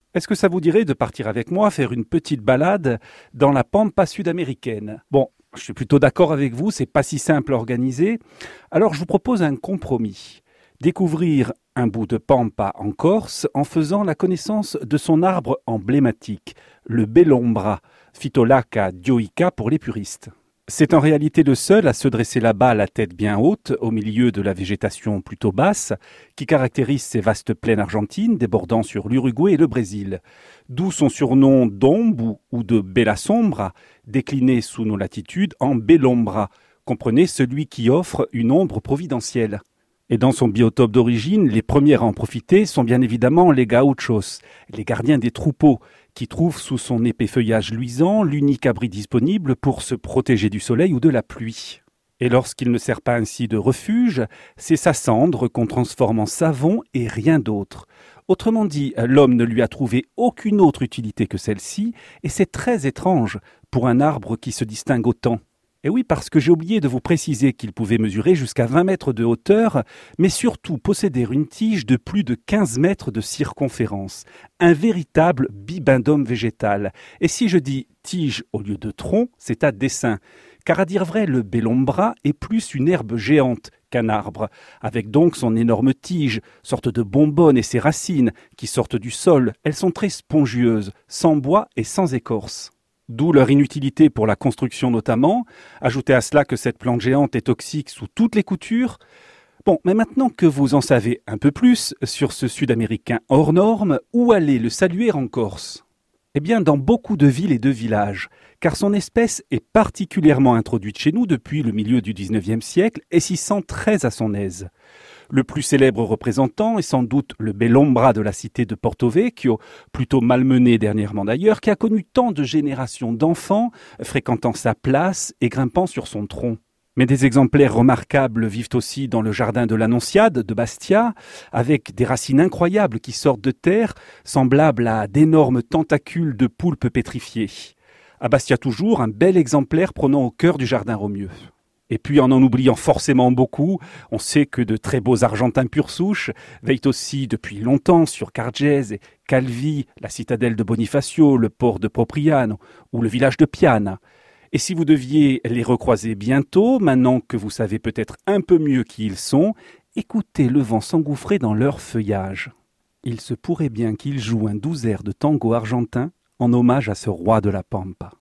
Est-ce que ça vous dirait de partir avec moi faire une petite balade dans la pampa sud-américaine? Bon, je suis plutôt d'accord avec vous, c'est pas si simple à organiser. Alors je vous propose un compromis. Découvrir un bout de pampa en Corse en faisant la connaissance de son arbre emblématique, le bellombra, Phytolacca dioica pour les puristes. C'est en réalité le seul à se dresser là-bas la tête bien haute, au milieu de la végétation plutôt basse, qui caractérise ces vastes plaines argentines débordant sur l'Uruguay et le Brésil. D'où son surnom d'ombre ou de bella sombra, décliné sous nos latitudes en bellombra, comprenez celui qui offre une ombre providentielle. Et dans son biotope d'origine, les premiers à en profiter sont bien évidemment les gauchos, les gardiens des troupeaux, qui trouvent sous son épais feuillage luisant l'unique abri disponible pour se protéger du soleil ou de la pluie. Et lorsqu'il ne sert pas ainsi de refuge, c'est sa cendre qu'on transforme en savon et rien d'autre. Autrement dit, l'homme ne lui a trouvé aucune autre utilité que celle-ci, et c'est très étrange pour un arbre qui se distingue autant. Et oui, parce que j'ai oublié de vous préciser qu'il pouvait mesurer jusqu'à 20 mètres de hauteur, mais surtout posséder une tige de plus de 15 mètres de circonférence. Un véritable bibendum végétal. Et si je dis tige au lieu de tronc, c'est à dessein. Car à dire vrai, le bellombra est plus une herbe géante qu'un arbre, avec donc son énorme tige, sorte de bonbonne et ses racines, qui sortent du sol. Elles sont très spongieuses, sans bois et sans écorce. D'où leur inutilité pour la construction notamment. Ajoutez à cela que cette plante géante est toxique sous toutes les coutures. Bon, mais maintenant que vous en savez un peu plus sur ce Sud-Américain hors norme, où aller le saluer en Corse? Eh bien, dans beaucoup de villes et de villages, car son espèce est particulièrement introduite chez nous depuis le milieu du XIXe siècle et s'y sent très à son aise. Le plus célèbre représentant est sans doute le bellombra de la cité de Porto Vecchio, plutôt malmené dernièrement d'ailleurs, qui a connu tant de générations d'enfants fréquentant sa place et grimpant sur son tronc. Mais des exemplaires remarquables vivent aussi dans le jardin de l'Annonciade de Bastia, avec des racines incroyables qui sortent de terre, semblables à d'énormes tentacules de poulpes pétrifiées. À Bastia toujours, un bel exemplaire prônant au cœur du jardin Romieux. Et puis en oubliant forcément beaucoup, on sait que de très beaux Argentins pure souche veillent aussi depuis longtemps sur Cargèse et Calvi, la citadelle de Bonifacio, le port de Propriano ou le village de Piana. Et si vous deviez les recroiser bientôt, maintenant que vous savez peut-être un peu mieux qui ils sont, écoutez le vent s'engouffrer dans leur feuillage. Il se pourrait bien qu'ils jouent un doux air de tango argentin en hommage à ce roi de la pampa.